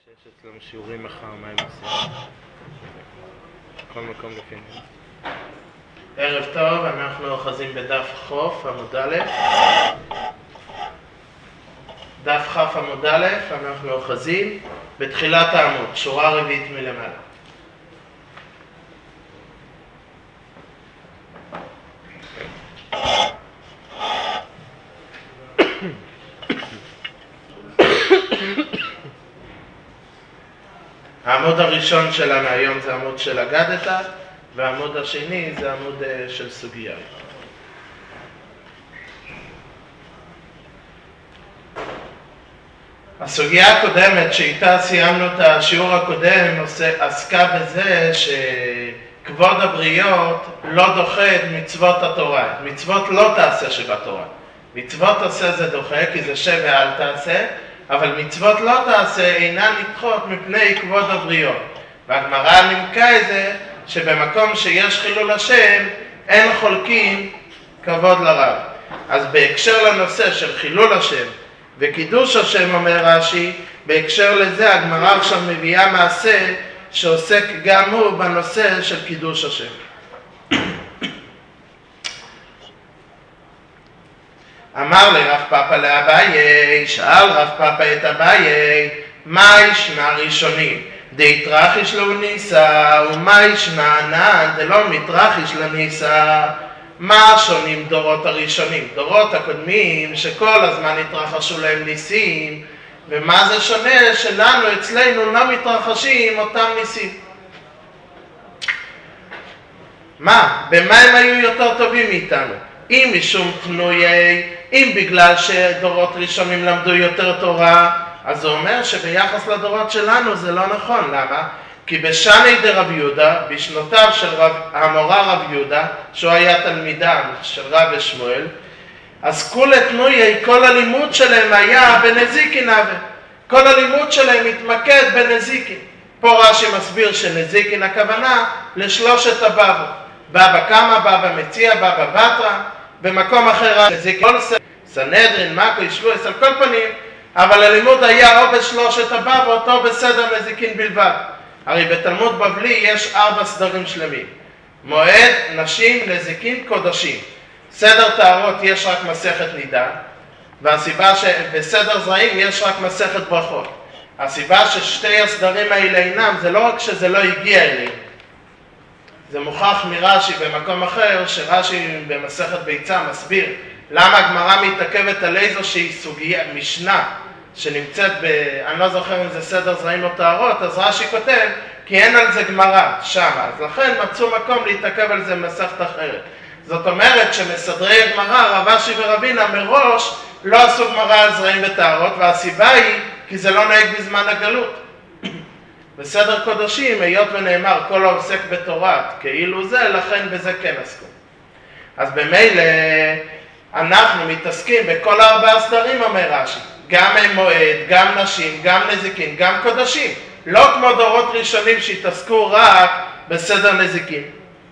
שיש אצלנו שיעורים מחר, מה הם עושים? כל מקום לפי נראה. ערב טוב, אנחנו אוחזים בדף חוף עמוד א'. דף חף עמוד א', אנחנו אוחזים בתחילת העמוד, שורה רביעית מלמעלה. העמוד הראשון שלנו היום זה עמוד של אגדת, והעמוד השני זה עמוד של סוגיה. הסוגיה הקודמת שאיתה סיימנו את השיעור הקודם עסקה בזה שכבוד הבריות לא דוחה את מצוות התורה. מצוות לא תעשה שבתורה. מצוות עשה זה דוחה כי זה שב ואל תעשה, אבל מצוות לא תעשה אינן נדחות מפני כבוד הבריות. והגמרא נימקה את זה שבמקום שיש חילול השם אין חולקים כבוד לרב. אז בהקשר לנושא של חילול השם וקידוש השם, אומר רש"י, בהקשר לזה הגמרא עכשיו מביאה מעשה שעוסק גם הוא בנושא של קידוש השם. אמר לרב פאפא לאביי, שאל רב פאפא את אביי, מה ישנה ראשונים? דאיתרחיש לו ניסה, ומה ישנה ענן דלא מתרחיש לניסה? מה שונים דורות הראשונים? דורות הקודמים שכל הזמן התרחשו להם ניסים, ומה זה שונה שלנו אצלנו לא מתרחשים אותם ניסים? מה? במה הם היו יותר טובים מאיתנו? אם משום תנויי, אם בגלל שדורות ראשונים למדו יותר תורה, אז הוא אומר שביחס לדורות שלנו זה לא נכון. למה? כי בשני דרב יהודה, בשנותיו של המורה רב יהודה, שהוא היה תלמידם של רב שמואל, אז כל הלימוד שלהם היה בנזיקין אבה. כל הלימוד שלהם התמקד בנזיקין. פה רש"י מסביר שנזיקין הכוונה לשלושת הבבות. בבא קמא, בבא מציע, בבא בתרא. במקום אחר נזיקין כל סנהדרין, מקו, ישבועס, על כל פנים, אבל הלימוד היה או בשלושת הבבות או בסדר נזיקין בלבד. הרי בתלמוד בבלי יש 4 סדרים שלמים. מועד, נשים, נזיקין, קודשים. סדר טהרות יש רק מסכת נידה, והסיבה שבסדר זרעים יש רק מסכת ברכות. הסיבה ששתי הסדרים האלה אינם, זה לא רק שזה לא הגיע אליהם. זה מוכח מרש"י במקום אחר, שרש"י במסכת ביצה מסביר למה הגמרא מתעכבת על איזושהי סוגיה, משנה, שנמצאת אני לא זוכר אם זה סדר זרעים או טהרות, אז רש"י כותב, כי אין על זה גמרא שם, אז לכן מצאו מקום להתעכב על זה מסכת אחרת. זאת אומרת שמסדרי גמרא, רב אשי ורבינה מראש לא עשו גמרא על זרעים וטהרות, והסיבה היא כי זה לא נהג בזמן הגלות. בסדר קודשים, היות ונאמר כל העוסק בתורה כאילו זה, לכן בזה כן עסקו. אז במילא אנחנו מתעסקים בכל 4 הסדרים, אומר רש"י. גם מועד, גם נשים, גם נזיקין, גם קודשים. לא כמו דורות ראשונים שהתעסקו רק בסדר נזיקין.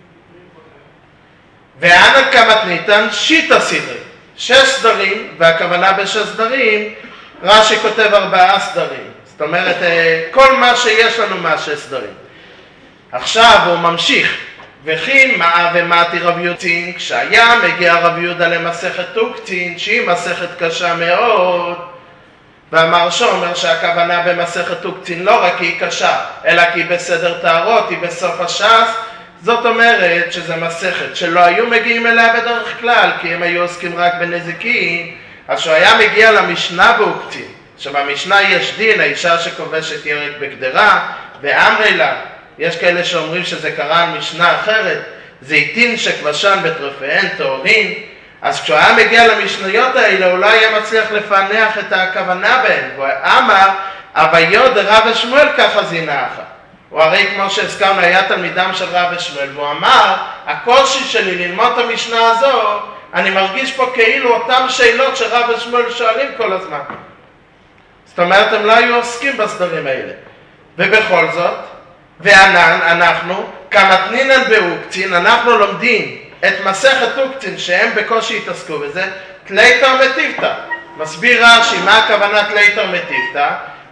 ואנא קמתניתן שיטה סדרי. 6 סדרים, והכוונה ב6 סדרים, רש"י כותב 4 סדרים. זאת אומרת, כל מה שיש לנו מה6 סדרים. עכשיו הוא ממשיך. וכי מה ומעתי רב יוצין, כשהיה מגיע רב יהודה למסכת תוקצין, שהיא מסכת קשה מאוד, והמרשו אומר שהכוונה במסכת תוקצין לא רק היא קשה, אלא כי היא בסדר טהרות, היא בסוף הש"ס. זאת אומרת שזה מסכת שלא היו מגיעים אליה בדרך כלל, כי הם היו עוסקים רק בנזיקין. אז שהוא היה מגיע למשנה באוקצין, שבמשנה יש דין, האישה שכובשת ירק בגדרה, ואמרי לה, יש כאלה שאומרים שזה קרה על משנה אחרת, זיתין שכבשן בטרפיהן טהורין. אז כשהוא היה מגיע למשניות האלה, הוא לא היה מצליח לפענח את הכוונה בהן. הוא אמר, אביו דרב שמואל ככה זינחה. הוא הרי כמו שהזכרנו היה תלמידם של רב שמואל, והוא אמר, הקושי שלי ללמוד את המשנה הזו, אני מרגיש פה כאילו אותם שאלות שרב שמואל שואלים כל הזמן. זאת אומרת, הם לא היו עוסקים בסדרים האלה. ובכל זאת, אנחנו, כמתנינן באוקצין, אנחנו לומדים את מסכת אוקצין שהם בקושי התעסקו בזה, תליתר מטיבתא. מסביר רש"י מה הכוונה תליתר מטיבתא,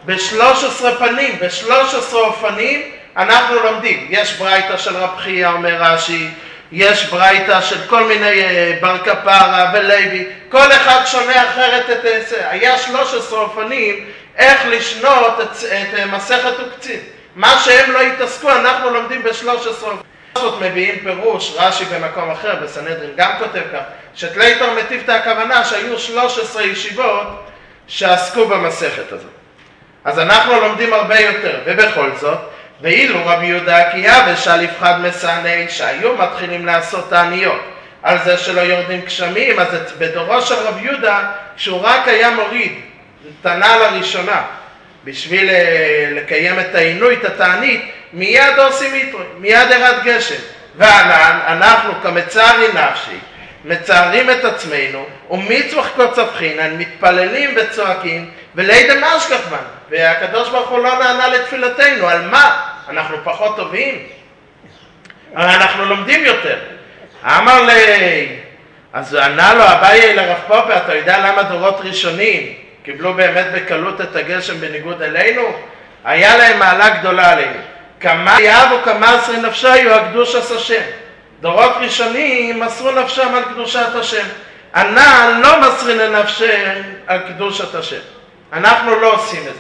ב-13 פנים, ב-13 אופנים אנחנו לומדים. יש ברייתא של רב חייא אומר רש"י, יש ברייתא של כל מיני בר כפרה ולוי, כל אחד שונה אחרת את זה. היה 13 אופנים איך לשנות את מסכת עוקצין. מה שהם לא התעסקו אנחנו לומדים ב-13 אופנים. זאת מביאים פירוש, רש"י במקום אחר, בסנהדרין גם כותב כך, שתליתר מטיבתא הכוונה שהיו 13 ישיבות שעסקו במסכת הזאת. אז אנחנו לומדים הרבה יותר, ובכל זאת, ואילו רבי יהודה הקיאה ושליף חד מסעני שהיו מתחילים לעשות תעניות על זה שלא יורדים גשמים, אז בדורו של רבי יהודה, כשהוא רק היה מוריד, תנה לראשונה, בשביל לקיים את העינוי, את התענית, מיד עושים יתרו, מיד ירד גשם. ואנחנו כמצערי נפשי, מצערים את עצמנו, ומצווח קוצף חינן, מתפללים וצועקים, ולידם אשכח בנו. והקדוש ברוך הוא לא נענה לתפילתנו. על מה? אנחנו פחות טובים. אבל אנחנו לומדים יותר. אמר לי, אז ענה לו אביי לרב פאפא, אתה יודע למה דורות ראשונים קיבלו באמת בקלות את הגשם בניגוד אלינו? היה להם מעלה גדולה עלינו. כמה יאהבו כמה עשרי נפשיו הקדוש עש השם. דורות ראשונים מסרו נפשם על קדושת השם. הנעל לא מסרין לנפשם על קדושת השם. אנחנו לא עושים את זה.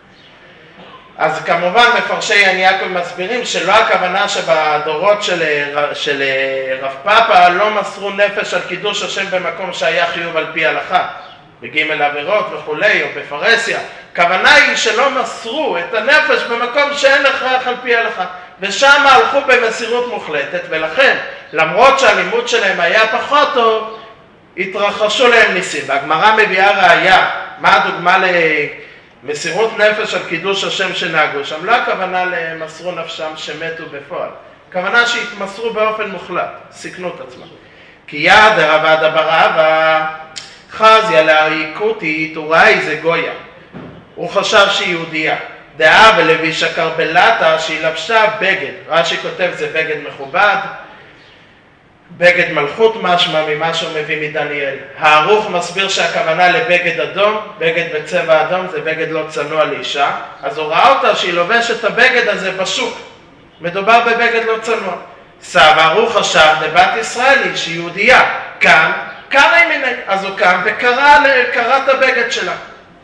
אז כמובן מפרשי עין יעקב מסבירים שלא הכוונה שבדורות של רב פאפא לא מסרו נפש על קידוש השם במקום שהיה חיוב על פי הלכה, בג' עבירות וכולי, או בפרסיה. הכוונה היא שלא מסרו את הנפש במקום שאין הכרח על פי הלכה, ושם הלכו במסירות מוחלטת, ולכן למרות שהלימוד שלהם היה פחות טוב, התרחשו להם ניסים. והגמרא מביאה ראיה, מה הדוגמה למסירות נפש על קידוש השם שנהגו שם? לא הכוונה למסרו נפשם שמתו בפועל, הכוונה שהתמסרו באופן מוחלט, סיכנו את עצמם. כי יד רבד ברבא חזיה להריקותית וראי זה גויה. הוא חשב שהיא יהודייה. דעה ולבישה קרבלתה שהיא לבשה בגד. רש"י כותב זה בגד מכובד, בגד מלכות משמע ממה שהוא מביא מדניאל. הערוך מסביר שהכוונה לבגד אדום, בגד בצבע אדום זה בגד לא צנוע לאישה, אז הוא ראה אותה שהיא לובשת את הבגד הזה בשוק. מדובר בבגד לא צנוע. סבא ערוך חשב לבת ישראלי שהיא יהודייה. קם, קרא מיני, אז הוא קם וקרא את הבגד שלה.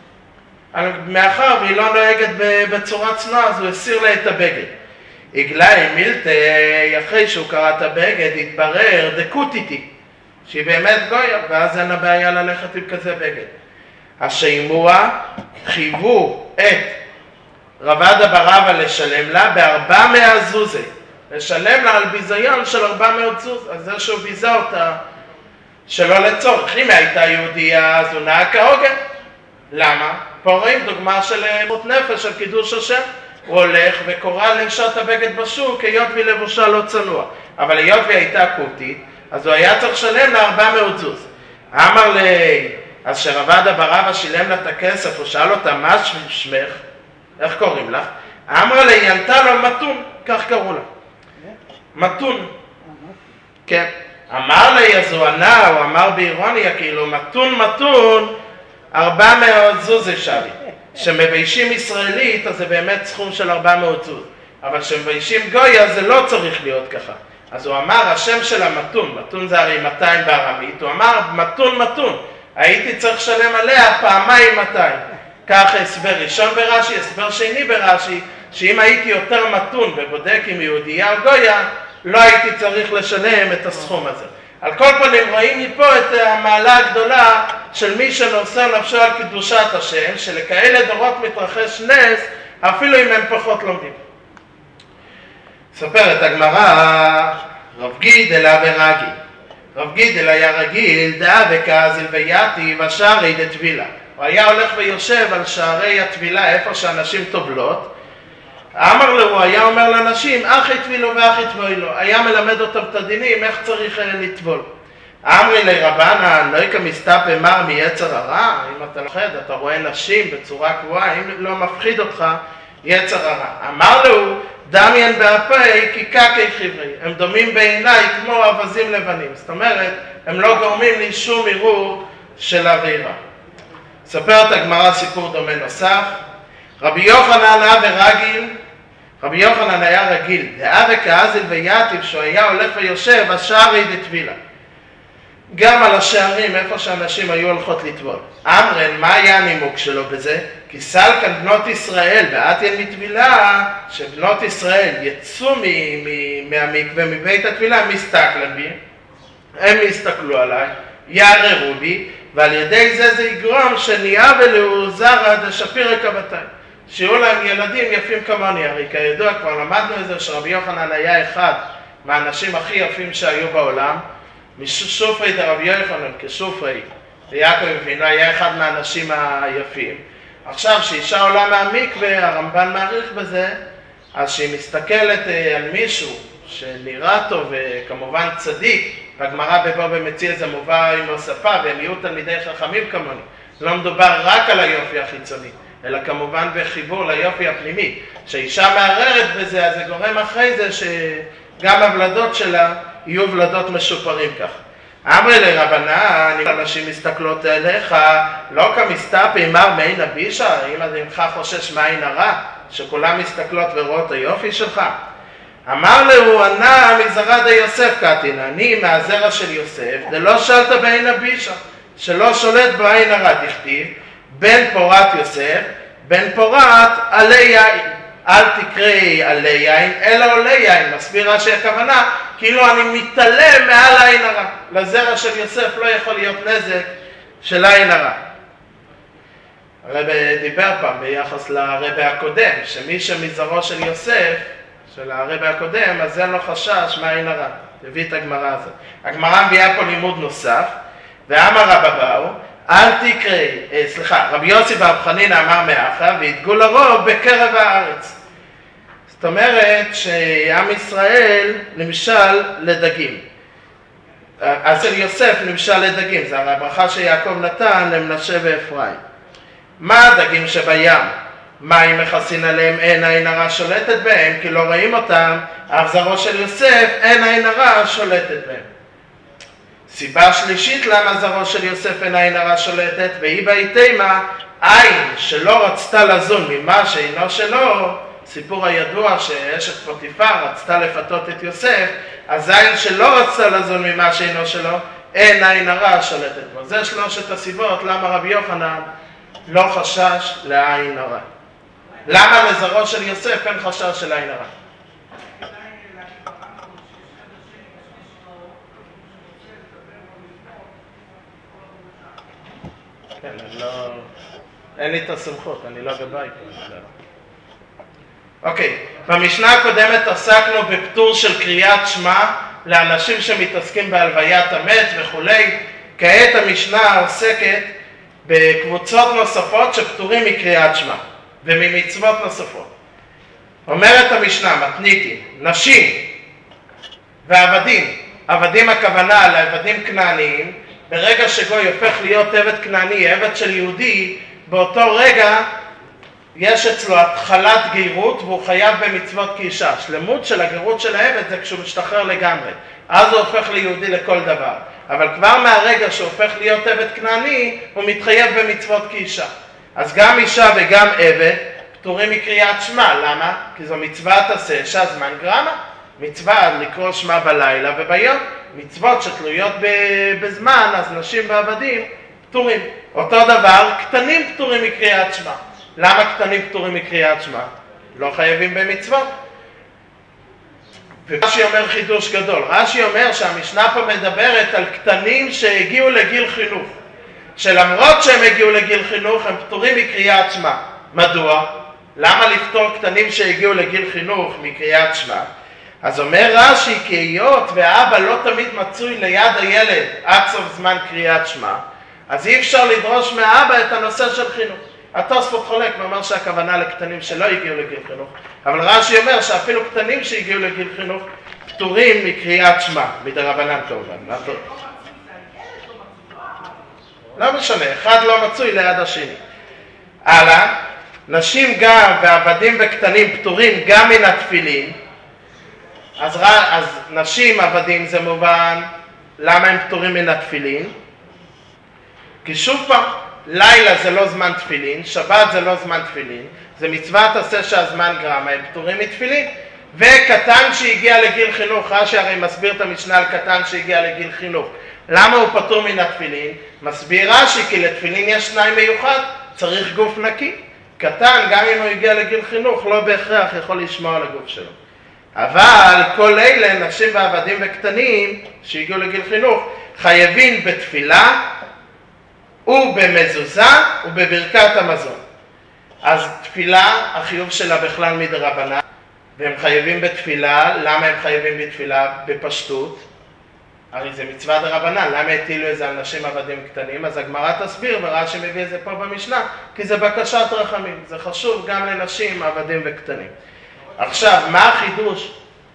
מאחר והיא לא נוהגת בצורה צנועה, אז הוא הסיר לה את הבגד. הגלה מילתה, אחרי שהוא קרא את הבגד, התברר דקוטיטי, שהיא באמת גויה, ואז אין הבעיה ללכת עם כזה בגד. השימוע חייבו את רבד ברבא לשלם לה ב400 זוזי, לשלם לה על ביזיון של 400 זוז, אז זה שהוא ביזה אותה שלא לצורך. אם הייתה יהודייה, אז הוא נהג כהוגן. למה? פה רואים דוגמה של מות נפש, של קידוש השם. הוא הולך וקורא לנשות הבגד בשוק, היות והיא לבושה לא צנוע. אבל היות והיא הייתה קוטית, אז הוא היה צריך לשלם לה 400 זוז. אמר לי, אז שרבד ברבא שילם לה את הכסף, הוא שאל אותה, מה שמך? איך קוראים לך? אמר לי, היא ענתה לו מתון, כך קראו לה. מתון. כן. אמר לי, אז הוא ענה, הוא אמר באירוניה, כאילו, מתון, 400 זוז שווה. שמביישים ישראלית, אז זה באמת סכום של 400 זוז. אבל שמביישים גויה, זה לא צריך להיות ככה. אז הוא אמר, השם של מתון זה הרי 200 בארמית, הוא אמר, מתון, הייתי צריך לשלם עליה 200. כך הסבר ראשון ברש"י, הסבר שני ברש"י, שאם הייתי יותר מתון ובודק עם יהודייה או גויה, לא הייתי צריך לשלם את הסכום הזה. על כל פנים רואים מפה את המעלה הגדולה של מי שנושא נפשו על קדושת השם, שלכאלה דורות מתרחש נס, אפילו אם הם פחות לומדים. ספרת הגמרא, רב גידל ורגיל. רב גידל היה רגיל, דאה וכזיל ויתי ושערי דטבילה. הוא היה הולך ויושב על שערי הטבילה, איפה שאנשים טובלות. אמר לו, הוא היה אומר לאנשים, אחי טבילו ואחי טבילו. היה מלמד אותם את הדינים, איך צריך לטבול. אמרי לי רבנה, לא יקה מסתפה מר מיצר הרע, אם אתה לוחד, אתה רואה נשים בצורה קבועה, אם לא מפחיד אותך, יצר הרע. אמר לו, דמיין באפי כי קקי חברי, הם דומים בעיניי כמו אבזים לבנים. זאת אומרת, הם לא גורמים לי שום עירור של עבירה. ספרת הגמרא סיפור דומה נוסף. רבי יוחנן רבי יוחנן היה רגיל, דאה וכאזיל ויתיב, שהוא היה הולך ויושב, השערי דטבילה. גם על השערים, איפה שאנשים היו הולכות לטבול. אמרן, מה היה הנימוק שלו בזה? כי סלקן בנות ישראל, ועתיין מטבילה, שבנות ישראל יצאו מהמקווה, מבית הטבילה, מסתכלן בי, הם הסתכלו עליי, יעררו בי, ועל ידי זה יגרום שנהיה ולאו זרע דשפירא כבתיים. שיהיו להם ילדים יפים כמוני, הרי כידוע כבר למדנו את זה שרבי יוחנן היה אחד מהאנשים הכי יפים שהיו בעולם, משופרי דרבי יוחנן כשופרי, ויעקב אבינו היה אחד מהאנשים היפים. עכשיו שאישה עולה מהמקווה, הרמב"ן מעריך בזה, אז שהיא מסתכלת על מישהו שנראה טוב וכמובן צדיק, והגמרא בבבא מציעא זה מובא עם הוספה, והם יהיו תלמידי חכמים כמוני. לא מדובר רק על היופי החיצוני, אלא כמובן בחיבור ליופי הפנימי. כשאישה מערערת בזה, אז זה גורם אחרי זה שגם הוולדות שלה יהיו ולדות משופרים כך. אמרי לרבנן, אם אנשים מסתכלות אליך, לא כמסתפי מר מעין הבישה, אם אינך חושש מעין הרע, שכולם מסתכלות ורואות היופי שלך. אמר לו, ענה מזרע דיוסף קטין, אני מהזרע של יוסף, דלא שלת בעין הבישה, שלא שולט בעין הרע, תכתיב, בן פורת יוסף, בן פורת עלי יין. אל תקראי עלי יין, אלא עולי יין. מסביר רש"י הכוונה, כאילו אני מתעלם מעל העין הרע. לזרע של יוסף לא יכול להיות נזק של העין הרע. הרב דיבר פעם ביחס לרב הקודם, שמי שמזרעו של יוסף, של הרב הקודם, אז אין לו חשש מהעין הרע. הביא את הגמרא הזאת. הגמרא מביאה פה לימוד נוסף, ואמר רב אבאו, אל תקראי, רבי יוסי בר חנינא אמר מאחה, והתגו לרוב בקרב הארץ. זאת אומרת שעם ישראל נמשל לדגים. אצל יוסף נמשל לדגים, זה הרי הברכה שיעקב נתן למנשה ואפרים. מה הדגים שבים? מים מכסין עליהם, אין עין הרע שולטת בהם, כי לא רואים אותם, אף זרעו של יוסף, אין עין הרע שולטת בהם. סיבה שלישית למה זרעו של יוסף אין עין הרע שולטת, והיא בהתאמה, עין שלא רצתה לזון ממה שאינו שלו, סיפור הידוע שאשת פוטיפר רצתה לפתות את יוסף, אז עין שלא רצתה לזון ממה שאינו שלו, אין עין הרע שולטת בו. זה שלושת הסיבות למה רבי יוחנן לא חשש לעין הרע. למה לזרעו של יוסף אין חשש של עין הרע? כן, אין לי את הסמכות, אני לא בבית. אוקיי, במשנה הקודמת עסקנו בפטור של קריאת שמע לאנשים שמתעסקים בהלוויית המת וכולי. כעת המשנה עוסקת בקבוצות נוספות שפטורים מקריאת שמע וממצוות נוספות. אומרת המשנה, מתניתין, נשים ועבדים, עבדים הכוונה לעבדים כנעניים, ברגע שגוי הופך להיות עבד כנעני, עבד של יהודי, באותו רגע יש אצלו התחלת גרות והוא חייב במצוות כאישה. שלמות של הגרות של העבד זה כשהוא משתחרר לגמרי. אז הוא הופך ליהודי לכל דבר. אבל כבר מהרגע שהוא הופך להיות עבד כנעני, הוא מתחייב במצוות כאישה. אז גם אישה וגם עבד פטורים מקריאת שמע. למה? כי זו מצוות עשה שהזמן גרמה. מצווה לקרוא שמע בלילה וביום. מצוות שתלויות בזמן, אז נשים ועבדים פטורים. אותו דבר, קטנים פטורים מקריאת שמע. למה קטנים פטורים מקריאת שמע? לא חייבים במצוות. ורש"י אומר חידוש גדול. רש"י אומר שהמשנה פה מדברת על קטנים שהגיעו לגיל חינוך. שלמרות שהם הגיעו לגיל חינוך, הם פטורים מקריאת שמע. מדוע? למה לפטור קטנים שהגיעו לגיל חינוך מקריאת שמע? אז אומר רש"י, כי היות והאבא לא תמיד מצוי ליד הילד עד סוף זמן קריאת שמע, אז אי אפשר לדרוש מהאבא את הנושא של חינוך. התוספות חולק ואומר שהכוונה לקטנים שלא הגיעו לגיל חינוך, אבל רש"י אומר שאפילו קטנים שהגיעו לגיל חינוך פטורים מקריאת שמע, מדרבנן כמובן. לא משנה, אחד לא מצוי ליד השני. הלאה, נשים גם ועבדים וקטנים פטורים גם מן התפילין. אז נשים עבדים זה מובן, למה הם פטורים מן התפילין? כי שוב פעם, לילה זה לא זמן תפילין, שבת זה לא זמן תפילין, זה מצוות עשה שהזמן גרמה, הם פטורים מתפילין. וקטן שהגיע לגיל חינוך, רש"י הרי מסביר את המשנה על קטן שהגיע לגיל חינוך. למה הוא פטור מן התפילין? מסביר רש"י כי לתפילין יש תנאי מיוחד, צריך גוף נקי. קטן, גם אם הוא הגיע לגיל חינוך, לא בהכרח יכול לשמור על הגוף שלו. אבל כל אלה, נשים ועבדים וקטנים שהגיעו לגיל חינוך, חייבים בתפילה ובמזוזה ובברכת המזון. אז תפילה, החיוב שלה בכלל מדרבנן, והם חייבים בתפילה. למה הם חייבים בתפילה? בפשטות. הרי זה מצווה דרבנן, למה הטילו את זה על נשים עבדים קטנים? אז הגמרא תסביר, ורש"י מביא את זה פה במשנה, כי זה בקשת רחמים, זה חשוב גם לנשים עבדים וקטנים. עכשיו, מה החידוש?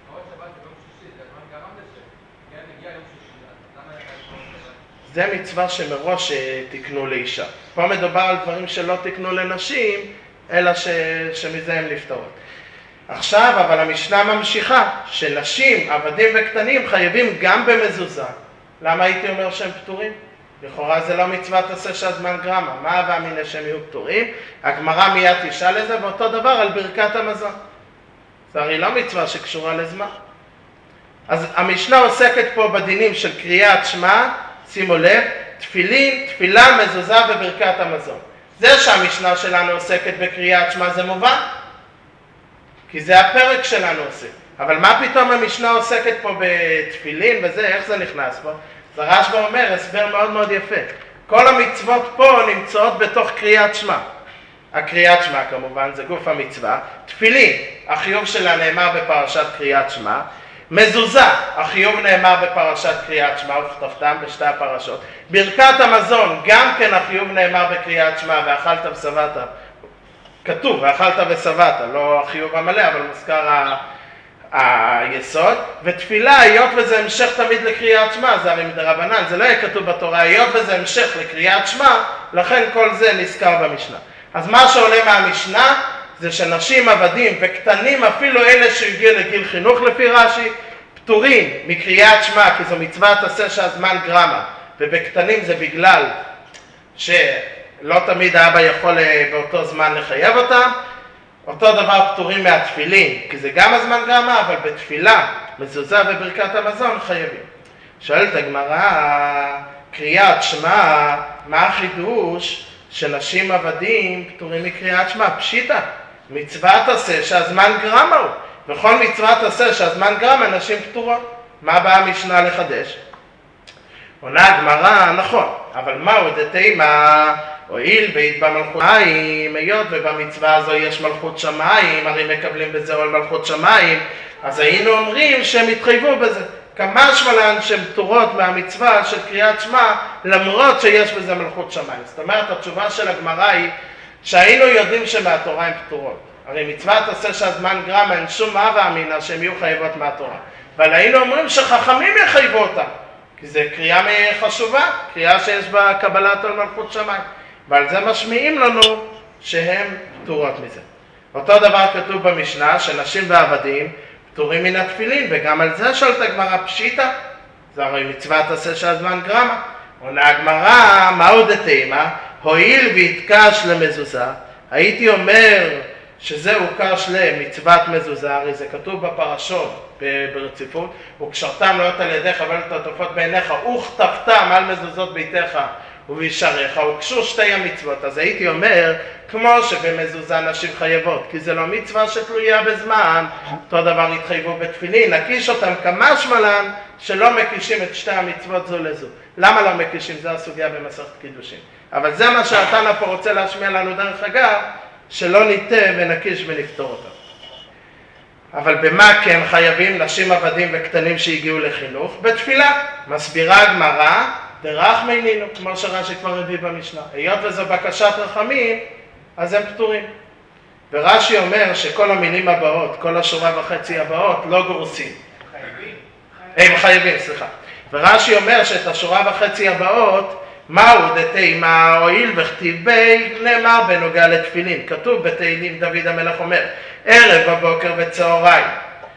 זה מצווה שמראש תקנו לאישה. פה מדובר על דברים שלא תקנו לנשים, אלא שמזה הם נפטרות. עכשיו, אבל המשנה ממשיכה, שנשים, עבדים וקטנים חייבים גם במזוזה. למה הייתי אומר שהם פטורים? לכאורה זה לא מצוות עשה שהזמן גרמה. מה הבא מן שהם יהיו פטורים? הגמרא מיד תשאל את זה, ואותו דבר על ברכת המזון. זה הרי לא מצווה שקשורה לזמן. אז המשנה עוסקת פה בדינים של קריאת שמע, שימו לב, תפילין, תפילה, מזוזה וברכת המזון. זה שהמשנה שלנו עוסקת בקריאת שמע זה מובן, כי זה הפרק שלנו עושה. אבל מה פתאום המשנה עוסקת פה בתפילין וזה, איך זה נכנס פה? זה רש"י אומר, הסבר מאוד מאוד יפה. כל המצוות פה נמצאות בתוך קריאת שמע. הקריאת שמע כמובן זה גוף המצווה. תפילין, החיוב שלה נאמר בפרשת קריאת שמע. מזוזה, החיוב נאמר בפרשת קריאת שמע וכתבתם בשתי הפרשות. ברכת המזון, גם כן החיוב נאמר בקריאת שמע, ואכלת ושבעת. כתוב, ואכלת ושבעת, לא החיוב המלא, אבל מוזכר היסוד. ותפילה, היות וזה המשך תמיד לקריאת שמע, זה הרי מדרבנן, זה לא יהיה כתוב בתורה, היות וזה המשך לקריאת שמע, לכן כל זה נזכר במשנה. אז מה שעולה מהמשנה, זה שנשים עבדים וקטנים, אפילו אלה שהגיעו לגיל חינוך לפי רש"י, פטורים מקריאת שמע, כי זו מצוות עשה שהזמן גרמה, ובקטנים זה בגלל שלא תמיד האבא יכול באותו זמן לחייב אותם. אותו דבר פטורים מהתפילין, כי זה גם הזמן גרמה, אבל בתפילה, מזוזה וברכת המזון חייבים. שואלת הגמרא, קריאת שמע, מה החידוש שנשים עבדים פטורים מקריאת שמע? פשיטה. מצוות עשה שהזמן גרמה הוא, וכל מצוות עשה שהזמן גרמה נשים פטורות. מה באה המשנה לחדש? עונה הגמרא, נכון, אבל מהו דתימה? הואיל והיא במלכות שמיים, היות ובמצווה הזו יש מלכות שמיים, הרי מקבלים בזה עול מלכות שמיים, אז היינו אומרים שהם התחייבו בזה. כמה שמלן שהן פטורות מהמצווה של קריאת שמע, למרות שיש בזה מלכות שמיים. זאת אומרת, התשובה של הגמרא היא שהיינו יודעים שמהתורה הן פטורות. הרי מצוות עשה שהזמן גרמה, אין שום הווה אמינא שהן יהיו חייבות מהתורה. אבל היינו אומרים שחכמים יחייבו אותם, כי זו קריאה חשובה, קריאה שיש בה קבלת עול מלכות שמיים. ועל זה משמיעים לנו שהן פטורות מזה. אותו דבר כתוב במשנה שנשים ועבדים פטורים מן התפילין, וגם על זה שואלת הגמרא פשיטה. זה הרי מצוות עשה שהזמן גרמה. עונה הגמרא, מהו דתימה? הואיל והתקש למזוזה, הייתי אומר שזה הוקש למצוות מזוזה, הרי זה כתוב בפרשות ברציפות, וקשרתם להיות על ידיך ולת עטופות בעיניך, וכתבתם על מזוזות ביתך ובישריך, הוקשו שתי המצוות. אז הייתי אומר, כמו שבמזוזה נשים חייבות, כי זה לא מצווה שתלויה בזמן, אותו דבר התחייבו בתפילין, נקיש אותם כמה שמלן שלא מקישים את שתי המצוות זו לזו. למה לא מקישים? זה הסוגיה במסכת קידושין. אבל זה מה שהתנא פה רוצה להשמיע לנו דרך אגב, שלא ניטה ונקיש ונפתור אותם. אבל במה כן חייבים נשים עבדים וקטנים שהגיעו לחינוך? בתפילה. מסבירה הגמרא, דרחמי נינו, כמו שרש"י כבר הביא במשנה. היות וזו בקשת רחמים, אז הם פטורים. ורש"י אומר שכל המילים הבאות, כל השורה וחצי הבאות, לא גורסים. הם חייבים, סליחה. ורש"י אומר שאת השורה וחצי הבאות, מהו דתימה? הואיל וכתיב בי, נאמר בנוגע לתפילין. כתוב בתהילים, דוד המלך אומר, ערב בבוקר וצהריים.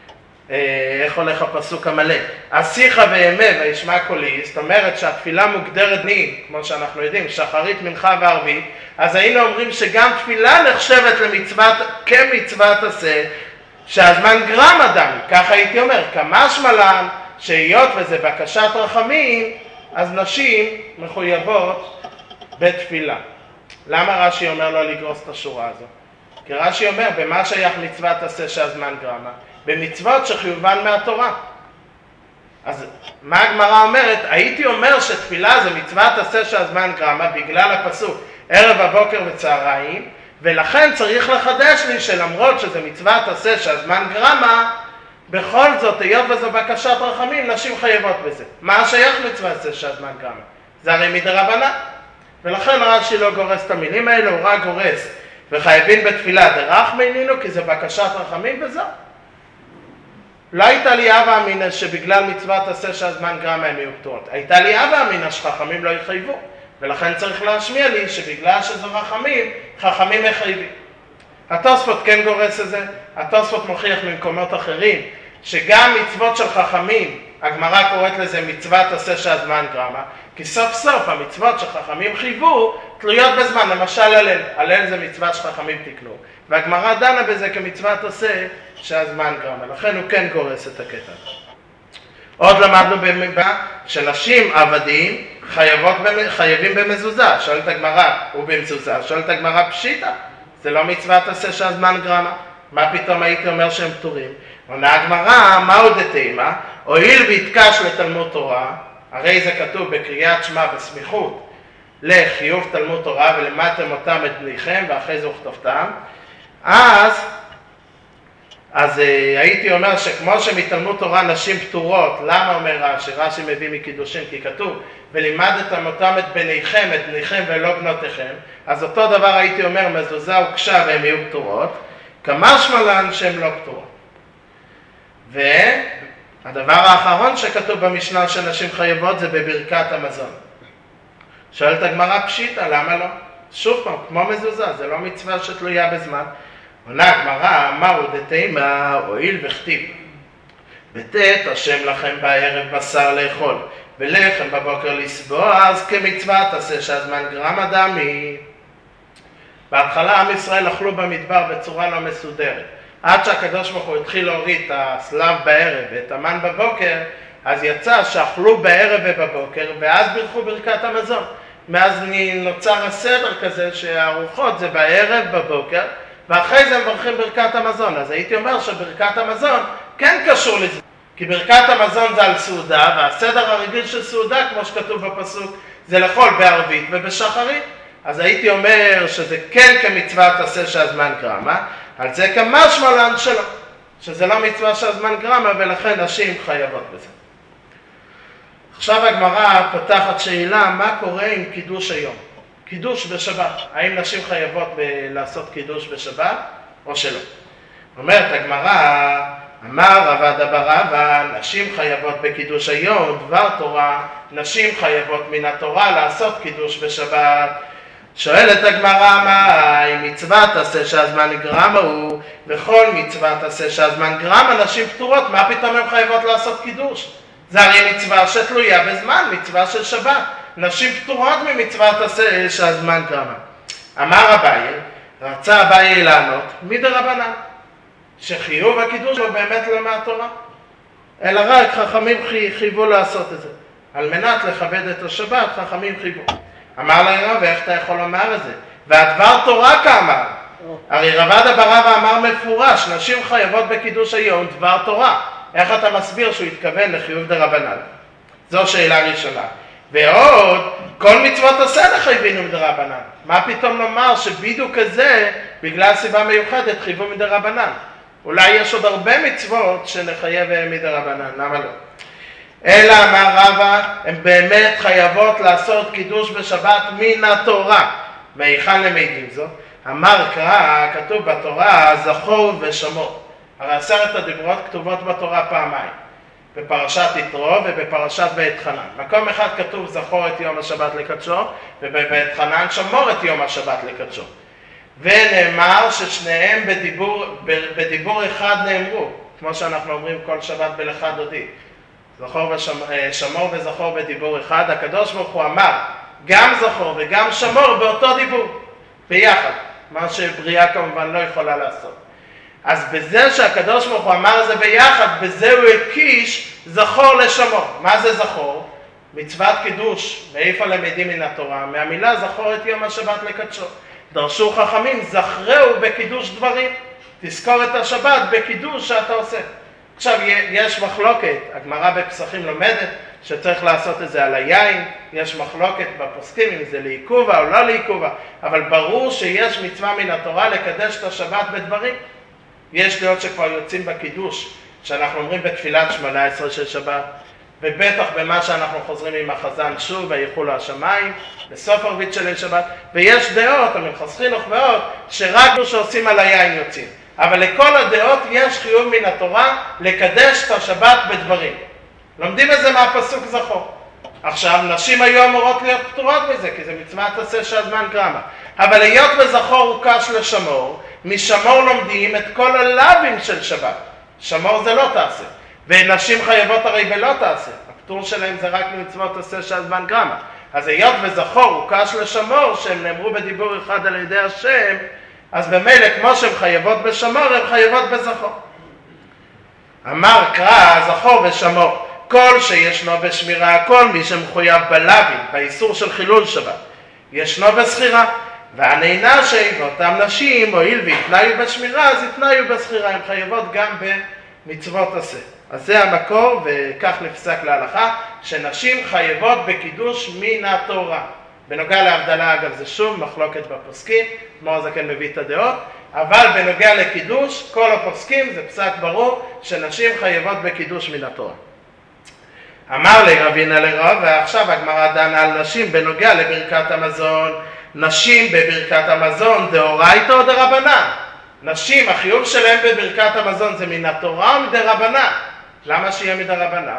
איך הולך הפסוק המלא? אשיחה ואמה וישמע קולי, זאת אומרת שהתפילה מוגדרת דין, כמו שאנחנו יודעים, שחרית, מנחה וערבית, אז היינו אומרים שגם תפילה נחשבת כמצוות עשה, שהזמן גרם אדם, ככה הייתי אומר, כמשמע לן, שהיות וזה בקשת רחמים, אז נשים מחויבות בתפילה. למה רש"י אומר לא לגרוס את השורה הזו? כי רש"י אומר, במה שייך מצוות עשה שהזמן גרמה? במצוות שחיובן מהתורה. אז מה הגמרא אומרת? הייתי אומר שתפילה זה מצוות עשה שהזמן גרמה בגלל הפסוק ערב הבוקר וצהריים, ולכן צריך לחדש לי שלמרות שזה מצוות עשה שהזמן גרמה, בכל זאת, היות וזו בקשת רחמים, נשים חייבות בזה. מה שייך מצוות עשה שהזמן גרמה? זה הרי מדרבנן. ולכן רש"י לא גורס את המילים האלה, הוא רק גורס וחייבים בתפילה דרחמי נינו, כי זה בקשת רחמים וזהו. לא הייתה לי הווה אמינא שבגלל מצוות עשה שהזמן גרמה הם יהיו פטורות. הייתה לי הווה אמינא שחכמים לא יחייבו, ולכן צריך להשמיע לי שבגלל שזה רחמים, חכמים מחייבים. התוספות כן גורס את זה, התוספות מוכיח ממקומות אחרים, שגם מצוות של חכמים, הגמרא קוראת לזה מצוות עשה שהזמן גרמה, כי סוף סוף המצוות שחכמים חייבו תלויות בזמן, למשל הלל, הלל זה מצוות שחכמים תקנו, והגמרא דנה בזה כמצוות עשה שהזמן גרמה, לכן הוא כן גורס את הקטע. עוד למדנו במבא שנשים עבדים חייבים במזוזה, שואלת הגמרא, ובמזוזה, שואלת הגמרא פשיטה, זה לא מצוות עשה שהזמן גרמה, מה פתאום הייתי אומר שהם פטורים? עונה הגמרא, מהו דתימה? הואיל והתקש לתלמוד תורה, הרי זה כתוב בקריאת שמע בסמיכות לחיוב תלמוד תורה ולמדתם אותם את בניכם ואחרי זה וכתבתם, אז הייתי אומר שכמו שמתלמוד תורה נשים פטורות, למה אומר רש"י? רש"י מביא מקידושין כי כתוב ולימדתם אותם את בניכם, את בניכם ולא בנותיכם, אז אותו דבר הייתי אומר מזוזה וקשה והם יהיו פטורות, כמשמע לן שהן לא פטורות. והדבר האחרון שכתוב במשנה שנשים חייבות זה בברכת המזון. שואלת הגמרא פשיטה, למה לא? שוב פעם, כמו מזוזה, זה לא מצווה שתלויה בזמן. עונה הגמרא, מהו דתימה, הואיל וכתיב. בתת השם לכם בערב בשר לאכול, ולחם בבוקר לסבוע, אז כמצוות עשה שהזמן גרם אדמי. בהתחלה עם ישראל אכלו במדבר בצורה לא מסודרת. עד שהקדוש ברוך הוא התחיל להוריד את הסלב בערב ואת המן בבוקר, אז יצא שאכלו בערב ובבוקר, ואז ברכו ברכת המזון. מאז נוצר הסדר כזה שהארוחות זה בערב בבוקר, ואחרי זה מברכים ברכת המזון. אז הייתי אומר שברכת המזון כן קשור לזה. כי ברכת המזון זה על סעודה, והסדר הרגיל של סעודה, כמו שכתוב בפסוק, זה לאכול בערבית ובשחרית. אז הייתי אומר שזה כן כמצוות עשה שהזמן גרמה, על זה כמשמע לן שלו, שזה לא מצווה שהזמן גרמה, ולכן נשים חייבות בזה. עכשיו הגמרא פותחת שאלה, מה קורה עם קידוש היום? קידוש בשבת, האם נשים חייבות לעשות קידוש בשבת או שלא? אומרת הגמרא, אמר רב עדה בר אבא, נשים חייבות בקידוש היום, דבר תורה, נשים חייבות מן התורה לעשות קידוש בשבת. שואלת הגמרא, מה אם מצוות עשה שהזמן גרמה הוא, וכל מצוות עשה שהזמן גרמה, נשים פטורות, מה פתאום הן חייבות לעשות קידוש? זה הרי מצווה שתלויה בזמן, מצווה של שבת. נשים פטורות ממצוות עשה שהזמן גרמה. אמר אביי, רצה אביי לענות, מדרבנן, שחיוב הקידוש הוא באמת לא מהתורה, אלא רק חכמים חייבו לעשות את זה. על מנת לכבד את השבת, חכמים חייבו. אמר לה רב, איך אתה יכול לומר את זה? והדבר תורה כמה? הרי רב עדה בר אבא אמר מפורש, נשים חייבות בקידוש היום דבר תורה. איך אתה מסביר שהוא התכוון לחיוב דרבנן? זו שאלה ראשונה. ועוד, כל מצוות עשה לחייבינו מדרבנן. מה פתאום לומר שבדיוק כזה, בגלל סיבה מיוחדת, חייבו מדרבנן? אולי יש עוד הרבה מצוות שנחייב מדרבנן, למה לא? אלא אמר רבא, הן באמת חייבות לעשות קידוש בשבת מן התורה. מהיכן למדים זאת? אמר קרא, כתוב בתורה, זכור ושמור. הרי 10 הדיברות כתובות בתורה פעמיים. בפרשת יתרו ובפרשת בית חנן. מקום אחד כתוב זכור את יום השבת לקדשו, ובבית חנן שמור את יום השבת לקדשו. ונאמר ששניהם בדיבור אחד נאמרו. כמו שאנחנו אומרים כל שבת בלכה דודי. שמור וזכור בדיבור אחד, הקדוש ברוך הוא אמר, גם זכור וגם שמור באותו דיבור, ביחד, מה שבריאה כמובן לא יכולה לעשות. אז בזה שהקדוש ברוך הוא אמר זה ביחד, בזה הוא הקיש זכור לשמור. מה זה זכור? מצוות קידוש, ואיפה למדים מן התורה? מהמילה זכור את יום השבת לקדשו. דרשו חכמים, זכרהו בקידוש דברים. תזכור את השבת בקידוש שאתה עושה. עכשיו, יש מחלוקת, הגמרא בפסחים לומדת שצריך לעשות את זה על היין, יש מחלוקת בפוסקים אם זה לעיכובה או לא לעיכובה, אבל ברור שיש מצווה מן התורה לקדש את השבת בדברים. יש דעות שכבר יוצאים בקידוש, שאנחנו אומרים בתפילת 18 של שבת, ובטח במה שאנחנו חוזרים עם החזן שוב, ויחולו השמיים, בסוף ערבית של שבת, ויש דעות, המלכס חינוך ועוד, שרק שעושים על היין יוצאים. אבל לכל הדעות יש חיוב מן התורה לקדש את השבת בדברים. לומדים את זה מהפסוק זכור. עכשיו, נשים היו אמורות להיות פטורות מזה, כי זה מצוות עשה שהזמן גרמה. אבל היות וזכור הוא קש לשמור, משמור לומדים את כל הלאווים של שבת. שמור זה לא תעשה. ונשים חייבות הרי בלא תעשה. הפטור שלהם זה רק ממצוות עשה שהזמן גרמה. אז היות וזכור הוא קש לשמור, שהם נאמרו בדיבור אחד על ידי השם, אז במילא כמו שהן חייבות בשמור, הן חייבות בזכור. אמר קרא זכור ושמור, כל שישנו בשמירה, כל מי שמחויב בלאווים, באיסור של חילול שבת, ישנו בסחירה. והנענה ואותם נשים, הואיל והתניו בשמירה, אז התניו בסחירה, הן חייבות גם במצוות עשה. אז זה המקור, וכך נפסק להלכה, שנשים חייבות בקידוש מן התורה. בנוגע להבדלה, אגב, זה שוב מחלוקת בפוסקים, כמו זה כן מביא את הדעות, אבל בנוגע לקידוש, כל הפוסקים זה פסק ברור, שנשים חייבות בקידוש מן התורה. אמר לי רבינה לרב, ועכשיו הגמרא דנה על נשים בנוגע לברכת המזון, נשים בברכת המזון דאורייתא או דרבנן. נשים, החיוב שלהם בברכת המזון זה מן התורה או מדרבנן. למה שיהיה מדרבנן?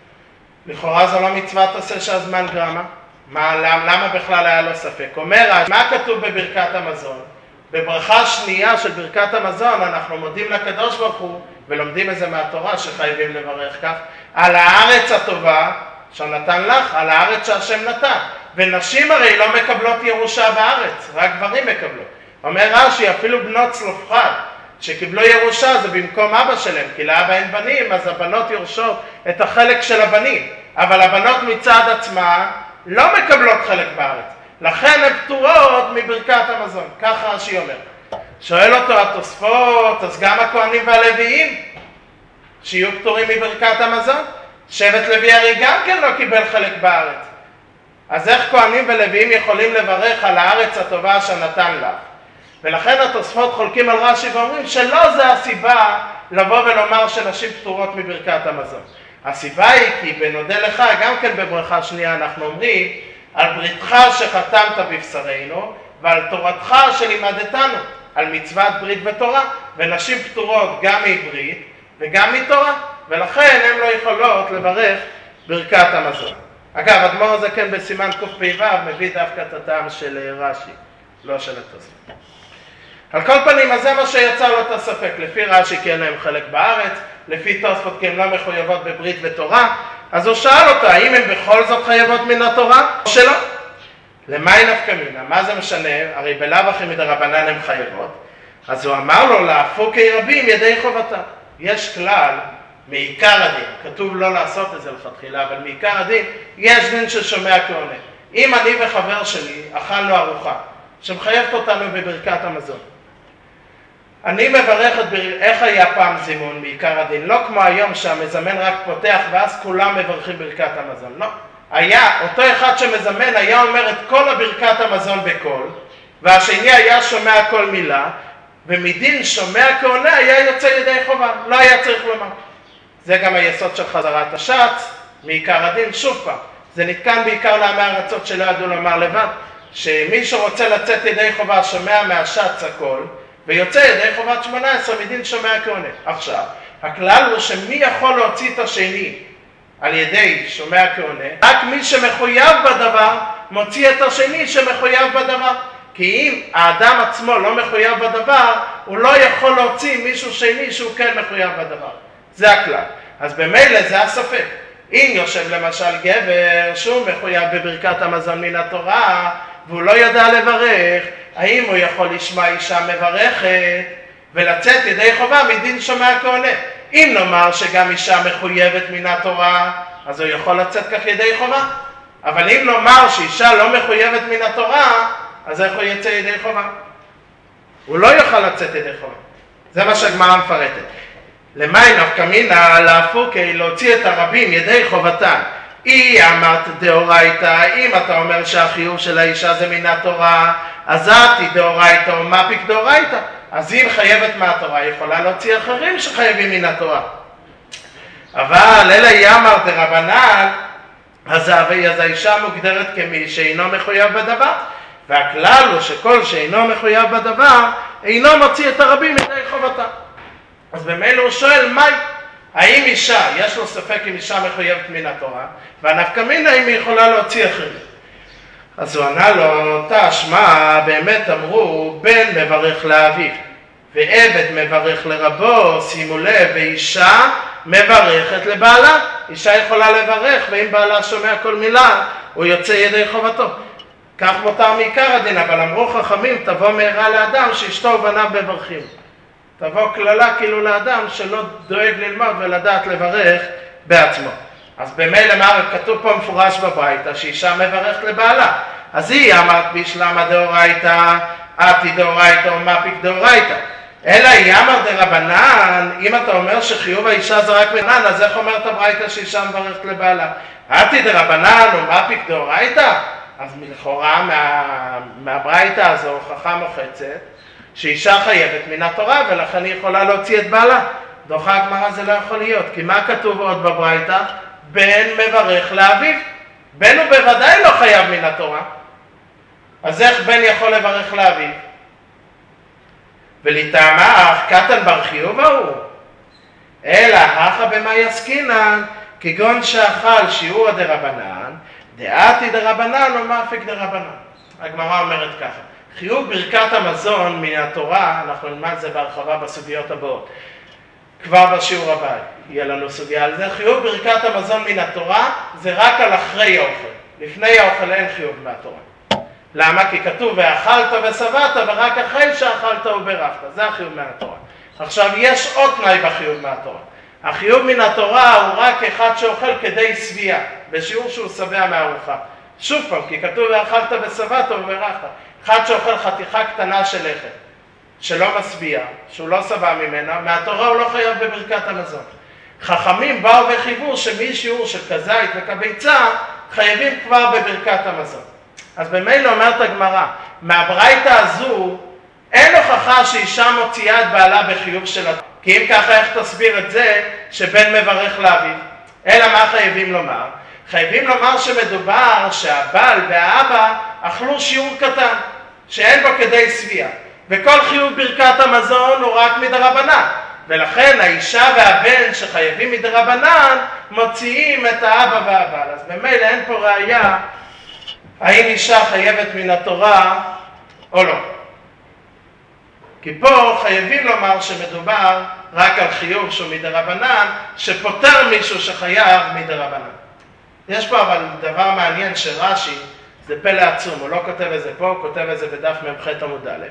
לכאורה זו לא מצוות עשה שהזמן גרמה. למה בכלל היה לו ספק? אומר, מה כתוב בברכת המזון? בברכה שנייה של ברכת המזון אנחנו מודים לקדוש ברוך הוא, ולומדים את זה מהתורה שחייבים לברך כך, על הארץ הטובה שנתן לך, על הארץ שהשם נתן. ונשים הרי לא מקבלות ירושה בארץ, רק גברים מקבלות. אומר רש"י, אפילו בנות צלופחד שקיבלו ירושה זה במקום אבא שלהם, כי לאבא אין בנים, אז הבנות יורשות את החלק של הבנים. אבל הבנות מצד עצמה לא מקבלות חלק בארץ. לכן הן פטורות מברכת המזון. ככה רש"י אומר. שואל אותו התוספות, אז גם הכהנים והלוויים שיהיו פטורים מברכת המזון? שבט לוי הרי גם כן לא קיבל חלק בארץ. אז איך כהנים ולוויים יכולים לברך על הארץ הטובה שנתן לך? ולכן התוספות חולקים על רש"י ואומרים שלא זה הסיבה לבוא ולומר שנשים פטורות מברכת המזון. הסיבה היא כי בנודה לך, גם כן בברכה שנייה אנחנו אומרים, על בריתך שחתמת בבשרנו ועל תורתך שלימדתנו, על מצוות ברית ותורה, ונשים פטורות גם מברית וגם מתורה, ולכן הן לא יכולות לברך ברכת המזון. אגב, אדמו"ר הזקן בסימן קפ"ו מביא דווקא את הטעם של רש"י, לא של התוספות. על כל פנים, אז זה מה שיצא לו את הספק, לפי רש"י כי אין להם חלק בארץ, לפי תוספות כי הן לא מחויבות בברית ותורה, אז הוא שאל אותה, האם הן בכל זאת חייבות מן התורה או שלא? למאי נפקא מינה? מה זה משנה? הרי בלאו הכי מדרבנן הן חייבות. אז הוא אמר לו, להפוקי רבים ידי חובתה. יש כלל, מעיקר הדין, כתוב לא לעשות את זה לכתחילה, אבל מעיקר הדין, יש דין ששומע כהונה. אם אני וחבר שלי אכלנו ארוחה, שמחייבת אותנו בברכת המזון, אני מברך איך היה פעם זימון מעיקר הדין, לא כמו היום שהמזמן רק פותח ואז כולם מברכים ברכת המזון, לא. היה, אותו אחד שמזמן היה אומר את כל הברכת המזון בקול, והשני היה שומע כל מילה, ומדין שומע כהונה היה יוצא ידי חובה, לא היה צריך לומר. זה גם היסוד של חזרת השץ, מעיקר הדין, שוב פעם. זה נתקן בעיקר לעמי ארצות שלא ידעו לומר לבד, שמי שרוצה לצאת ידי חובה שומע מהשץ הכל, ויוצא ידי חובת 18 מדין שומע כהונה. עכשיו, הכלל הוא שמי יכול להוציא את השני על ידי שומע כהונה? רק מי שמחויב בדבר מוציא את השני שמחויב בדבר. כי אם האדם עצמו לא מחויב בדבר, הוא לא יכול להוציא מישהו שני שהוא כן מחויב בדבר. זה הכלל. אז במילא זה הספק. אם יושב למשל גבר שהוא מחויב בברכת המזון מן התורה, והוא לא ידע לברך, האם הוא יכול לשמוע אישה מברכת ולצאת ידי חובה מדין שומע כהונה? אם נאמר שגם אישה מחויבת מן התורה, אז הוא יכול לצאת כך ידי חובה. אבל אם נאמר שאישה לא מחויבת מן התורה, אז איך הוא יצא ידי חובה? הוא לא יוכל לצאת ידי חובה. זה מה שהגמרא מפרטת. למי נפקא מינה להפוקי להוציא את הרבים ידי חובתן. היא אמרת דאורייתא, אם אתה אומר שהחיוב של האישה זה מן התורה, אז אתי דאורייתא או מפיק דאורייתא. אז אם חייבת מהתורה, היא יכולה להוציא אחרים שחייבים מן התורה. אבל אלא היא אמרת דרבנן, אז האישה מוגדרת כמי שאינו מחויב בדבר. והכלל הוא שכל שאינו מחויב בדבר, אינו מוציא את הרבים ידי חובתה. אז במילא הוא שואל, מהי? האם אישה, יש לו ספק אם אישה מחויבת מן התורה, והנפקא מינה אם היא יכולה להוציא אחרים. אז הוא ענה לו, תשמע, באמת אמרו, בן מברך לאביו, ועבד מברך לרבו, שימו לב, ואישה מברכת לבעלה. אישה יכולה לברך, ואם בעלה שומע כל מילה, הוא יוצא ידי חובתו. כך מותר מעיקר הדין, אבל אמרו חכמים, תבוא מהרה לאדם שאשתו ובניו מברכים. תבוא כללה כאילו לאדם שלא דואג ללמוד ולדעת לברך בעצמו. אז במילא מה כתוב פה מפורש בברייתא שאישה מברכת לבעלה. אז היא אמרת בישלמה דאורייתא, אתי דאורייתא או מפיק דאורייתא. אלא היא אמרת דרבנן, אם אתה אומר שחיוב האישה זה רק מנן, אז איך אומרת הברייתא שאישה מברכת לבעלה? אתי דרבנן או מפיק דאורייתא? אז לכאורה מהברייתא הזו הוכחה מוחצת שאישה חייבת מן התורה ולכן היא יכולה להוציא את בעלה. דוחה הגמרא זה לא יכול להיות, כי מה כתוב עוד בברייתא? בן מברך לאביו. בן הוא בוודאי לא חייב מן התורה. אז איך בן יכול לברך לאביו? ולטעמך קטן בר חיוב ההוא. אלא הכא במה יסקינן, כגון שאכל שיעורא דרבנן, דאתי דרבנן או מפיק דרבנן. הגמרא אומרת ככה, חיוב ברכת המזון מן התורה, אנחנו נלמד זה בהרחבה בסוגיות הבאות. כבר בשיעור הבא יהיה לנו סוגיה על זה. חיוב ברכת המזון מן התורה זה רק על אחרי האוכל. לפני האוכל אין חיוב מהתורה. למה? כי כתוב ואכלת ושבעת ורק אחרי שאכלת וברכת. זה החיוב מהתורה. עכשיו יש עוד תנאי בחיוב מהתורה. החיוב מן התורה הוא רק אחד שאוכל כדי שביעה, בשיעור שהוא שבע מהארוחה. שוב פעם, כי כתוב ואכלת ושבעת וברכת. אחד שאוכל חתיכה קטנה של לחם, שלא משביע, שהוא לא שבע ממנה, מהתורה הוא לא חייב בברכת המזון. חכמים באו וחיוו שמשיעור של כזית וכביצה חייבים כבר בברכת המזון. אז במילא אומרת הגמרא, מהברייתא הזו אין הוכחה שאישה מוציאה את בעלה בחיוב של התורה. כי אם ככה איך תסביר את זה שבן מברך לאביו? אלא מה חייבים לומר? חייבים לומר שמדובר שהבעל והאבא אכלו שיעור קטן, שאין בו כדי שביעה. וכל חיוב ברכת המזון הוא רק מדרבנן. ולכן האישה והבן שחייבים מדרבנן מוציאים את האבא והבעל. אז במילא אין פה ראייה האם אישה חייבת מן התורה או לא. כי פה חייבים לומר שמדובר רק על חיוב שהוא מדרבנן, שפותר מישהו שחייב מדרבנן. יש פה אבל דבר מעניין שרש"י, זה פלא עצום, הוא לא כותב את זה פה, הוא כותב את זה בדף מ"ח עמוד א'.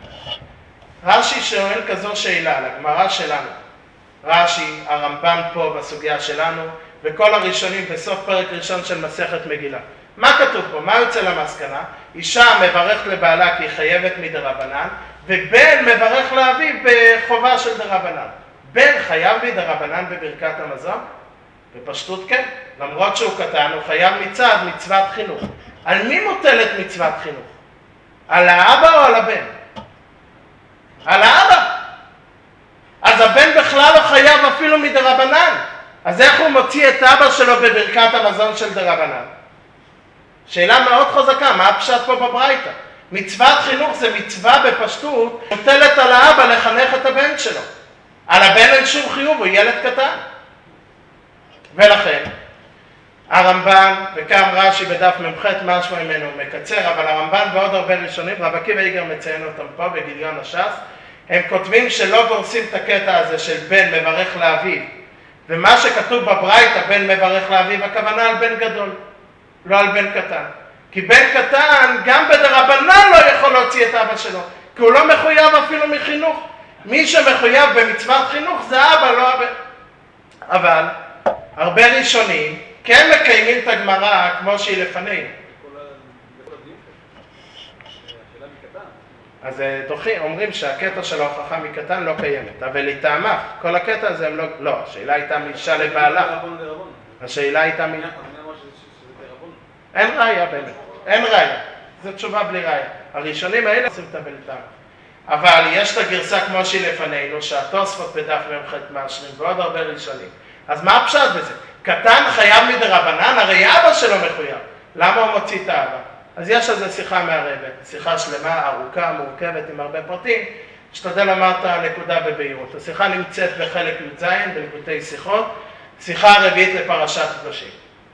רש"י שואל כזו שאלה על הגמרא שלנו. רש"י, הרמב"ן פה בסוגיה שלנו, וכל הראשונים בסוף פרק ראשון של מסכת מגילה. מה כתוב פה? מה יוצא למסקנה? אישה מברכת לבעלה כי היא חייבת מדרבנן, ובן מברך לאביו בחובה של דרבנן. בן חייב מדרבנן בברכת המזון? בפשטות כן. למרות שהוא קטן, הוא חייב מצד מצוות חינוך. על מי מוטלת מצוות חינוך? על האבא או על הבן? על האבא. אז הבן בכלל לא חייב אפילו מדרבנן. אז איך הוא מוציא את אבא שלו בברכת המזון של דרבנן? שאלה מאוד חזקה, מה הפשט פה בברייתא? מצוות חינוך זה מצווה בפשטות, מוטלת על האבא לחנך את הבן שלו. על הבן אין שום חיוב, הוא ילד קטן. ולכן, הרמב"ן, וכאן רש"י בדף מ"ח משמע ממנו הוא מקצר, אבל הרמב"ן ועוד הרבה ראשונים, רב עקיבא איגר מציין אותם פה בגיליון הש"ס, הם כותבים שלא גורסים את הקטע הזה של בן מברך לאביו, ומה שכתוב בברייתא בן מברך לאביו, הכוונה על בן גדול, לא על בן קטן. כי בן קטן גם בדרבנן לא יכול להוציא את אבא שלו, כי הוא לא מחויב אפילו מחינוך. מי שמחויב במצוות חינוך זה אבא, לא הבן. אבל הרבה ראשונים כן מקיימים את הגמרא כמו שהיא לפנינו. אז אומרים שהקטע של ההוכחה מקטן לא קיימת, אבל לטעמך, כל הקטע הזה הם לא, השאלה הייתה מאישה לבעלה. השאלה הייתה אין ראיה באמת, אין ראיה, זו תשובה בלי ראיה. הראשונים האלה עושים את הבלטעמך. אבל יש את הגרסה כמו שהיא לפנינו, שהתוספות בדף מ"ח מאשרים ועוד הרבה ראשונים. אז מה הפשט בזה? קטן חייב מדרבנן, הרי אבא שלו מחויב. למה הוא מוציא את האבא? אז יש על זה שיחה מהרבא, שיחה שלמה, ארוכה, מורכבת, עם הרבה פרטים. אשתדל לומר את הנקודה בבהירות. השיחה נמצאת בחלק י"ז, בליקוטי שיחות, שיחה רביעית לפרשת קדושים.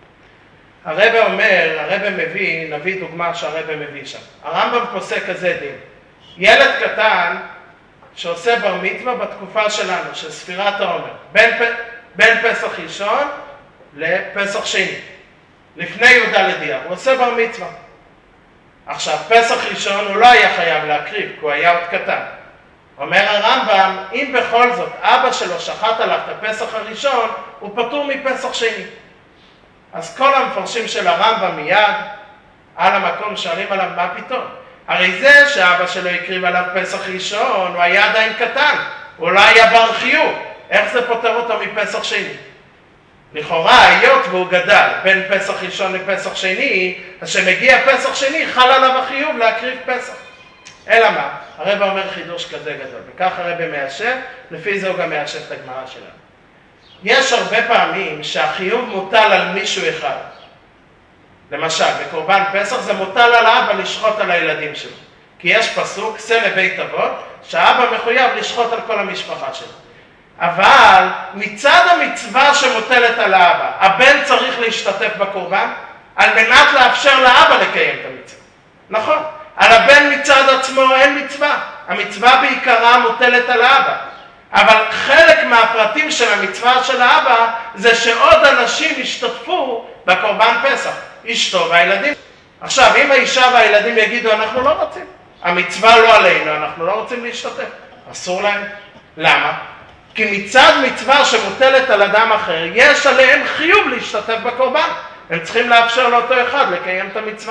הרבא אומר, הרבא נביא דוגמה שהרבא מביא שם. הרמב"ם פוסק כזה דין. ילד קטן שעושה בר מצווה בתקופה שלנו, של ספירת העומר, בין פסח ראשון לפסח שני, לפני י"ד אייר, הוא עושה בר מצווה. עכשיו, פסח ראשון הוא לא היה חייב להקריב, כי הוא היה עוד קטן. אומר הרמב"ם, אם בכל זאת אבא שלו שחט עליו את הפסח הראשון, הוא פטור מפסח שני. אז כל המפרשים של הרמב"ם מיד על המקום שואלים עליו מה פתאום. הרי זה שאבא שלו הקריב עליו פסח ראשון, הוא היה עדיין קטן, הוא לא היה בר חיוב. איך זה פותר אותו מפסח שני? לכאורה, היות והוא גדל בין פסח ראשון לפסח שני, אז שמגיע פסח שני, חל עליו החיוב להקריב פסח. אלא מה? הרבא אומר חידוש כזה גדול, וכך הרבא מאשר, לפי זה הוא גם מאשר את הגמרא שלנו. יש הרבה פעמים שהחיוב מוטל על מישהו אחד. למשל, בקורבן פסח זה מוטל על האבא לשחוט על הילדים שלו. כי יש פסוק, שא לבית אבות, שהאבא מחויב לשחוט על כל המשפחה שלו. אבל מצד המצווה שמוטלת על האבא, הבן צריך להשתתף בקורבן, על מנת לאפשר לאבא לקיים את המצווה. נכון, על הבן מצד עצמו אין מצווה. המצווה בעיקרה מוטלת על האבא. אבל חלק מהפרטים של המצווה של האבא זה שעוד אנשים ישתתפו בקורבן פסח, אשתו והילדים. עכשיו, אם האישה והילדים יגידו, אנחנו לא רוצים, המצווה לא עלינו, אנחנו לא רוצים להשתתף, אסור להם. למה? כי מצד מצווה שמוטלת על אדם אחר, יש עליהם חיוב להשתתף בקורבן. הם צריכים לאפשר לאותו אחד לקיים את המצווה.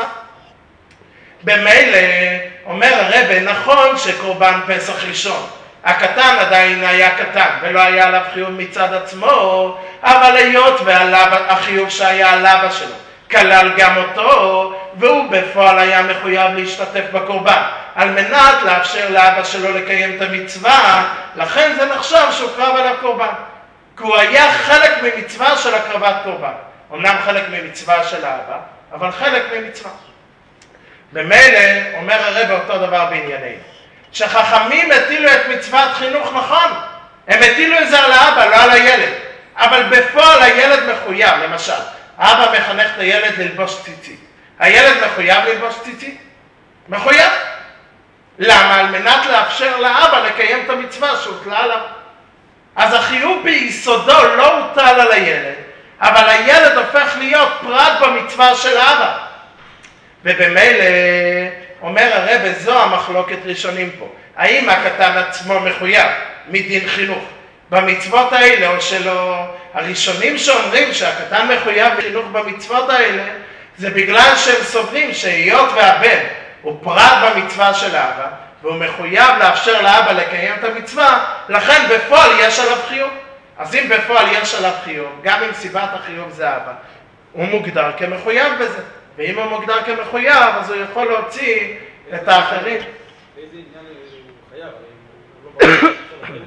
במילא, אומר הרבא, נכון שקורבן פסח ראשון, הקטן עדיין היה קטן ולא היה עליו חיוב מצד עצמו, אבל היות ועליו החיוב שהיה על אבא שלו, כלל גם אותו, והוא בפועל היה מחויב להשתתף בקורבן, על מנת לאפשר לאבא שלו לקיים את המצווה, לכן זה נחשב שהוקרב עליו קורבן. כי הוא היה חלק ממצווה של הקרבת קורבן. אמנם חלק ממצווה של האבא, אבל חלק ממצווה. במילא אומר הרבא אותו דבר בענייננו. שחכמים הטילו את מצוות חינוך נכון, הם הטילו את זה על האבא, לא על הילד. אבל בפועל הילד מחויב, למשל, האבא מחנך את הילד ללבוש ציצית. הילד מחויב ללבוש ציצית? מחויב. למה? על מנת לאפשר לאבא לקיים את המצווה שהוטלה עליו. אז החיוב ביסודו לא הוטל על הילד, אבל הילד הופך להיות פרט במצווה של האבא. ובמילא אומר הרבא, זו המחלוקת ראשונים פה. האם הקטן עצמו מחויב מדין חינוך במצוות האלה או שלא? הראשונים שאומרים שהקטן מחויב בחינוך במצוות האלה, זה בגלל שהם סוברים שהיות והבן הוא פרט במצווה של האבא, והוא מחויב לאפשר לאבא לקיים את המצווה, לכן בפועל יש עליו חיוב. אז אם בפועל יש עליו חיוב, גם אם סיבת החיוב זה אבא, הוא מוגדר כמחויב בזה. ואם הוא מוגדר כמחויב, אז הוא יכול להוציא את האחרים. באיזה עניין הוא חייב?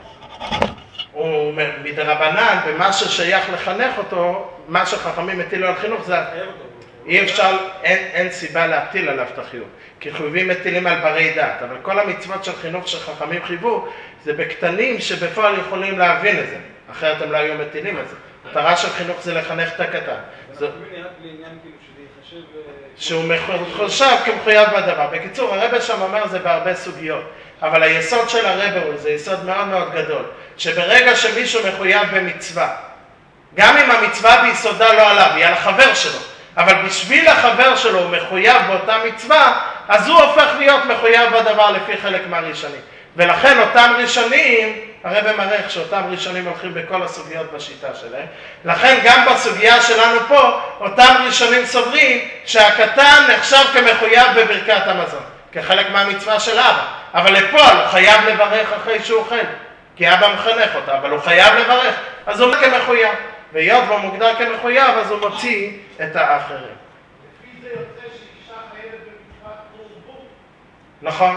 הוא מדרבנן, במה ששייך לחנך אותו, מה שחכמים הטילו על חינוך זה... אי אפשר, אין סיבה להטיל עליו את החיוב. כי חיובים מטילים על ברי דעת, אבל כל המצוות של חינוך שחכמים חייבו, זה בקטנים שבפועל יכולים להבין את זה. אחרת הם לא היו מטילים את זה. המטרה של חינוך זה לחנך את הקטן. זה רק לעניין כאילו שזה ייחשב... שהוא חושב כמחויב בדבר. בקיצור, הרב שם אומר זה בהרבה סוגיות, אבל היסוד של הרב הוא, זה יסוד מאוד מאוד גדול, שברגע שמישהו מחויב במצווה, גם אם המצווה ביסודה לא עליו, היא על החבר שלו, אבל בשביל החבר שלו הוא מחויב באותה מצווה, אז הוא הופך להיות מחויב בדבר לפי חלק מהראשונים. ולכן אותם ראשונים, הרב מראה איך שאותם ראשונים הולכים בכל הסוגיות בשיטה שלהם, לכן גם בסוגיה שלנו פה, אותם ראשונים סוברים שהקטן נחשב כמחויב בברכת המזון, כחלק מהמצווה של אבא, אבל לפועל הוא חייב לברך אחרי שהוא אוכל, כי אבא מחנך אותה, אבל הוא חייב לברך, אז הוא כמחויב, והיות והוא מוגדר כמחויב, אז הוא מוציא את האחרים. לפי זה יוצא שאישה חייבת במצוות קורבנות. נכון.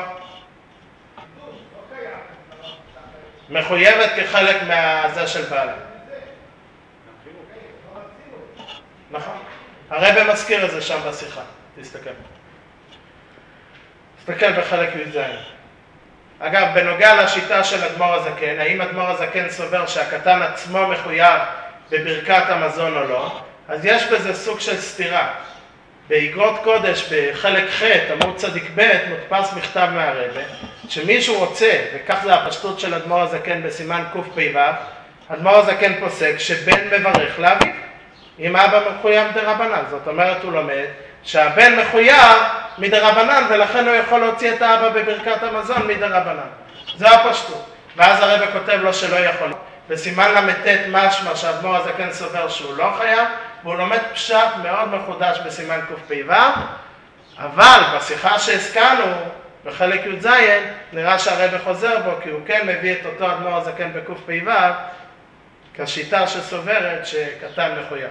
מחויבת כחלק מהזה של בעלה. נכון. הרב מזכיר את זה שם בשיחה. תסתכל. תסתכל בחלק י"ז. אגב, בנוגע לשיטה של אדמו"ר הזקן, האם אדמו"ר הזקן סובר שהקטן עצמו מחויב בברכת המזון או לא, אז יש בזה סוג של סתירה. באגרות קודש, בחלק ח' עמוד צדיק ב', מודפס מכתב מהרבא, שמישהו רוצה, וכך זה הפשטות של אדמו"ר הזקן בסימן קפ"ו, אדמו"ר הזקן פוסק שבן מברך לאביו, אם אבא מחויב דרבנן. זאת אומרת, הוא לומד שהבן מחויב מדרבנן, ולכן הוא יכול להוציא את האבא בברכת המזון מדרבנן. זו הפשטות. ואז הרבא כותב לו שלא יכול. בסימן למתת משמע שאדמו"ר הזקן סובר שהוא לא חייב, והוא לומד פשט מאוד מחודש בסימן קפ"ו, אבל בשיחה שהזכרנו בחלק י"ז נראה שהרבא חוזר בו, כי הוא כן מביא את אותו אדמו"ר הזקן בקפ"ו כשיטה שסוברת שקטן מחויב.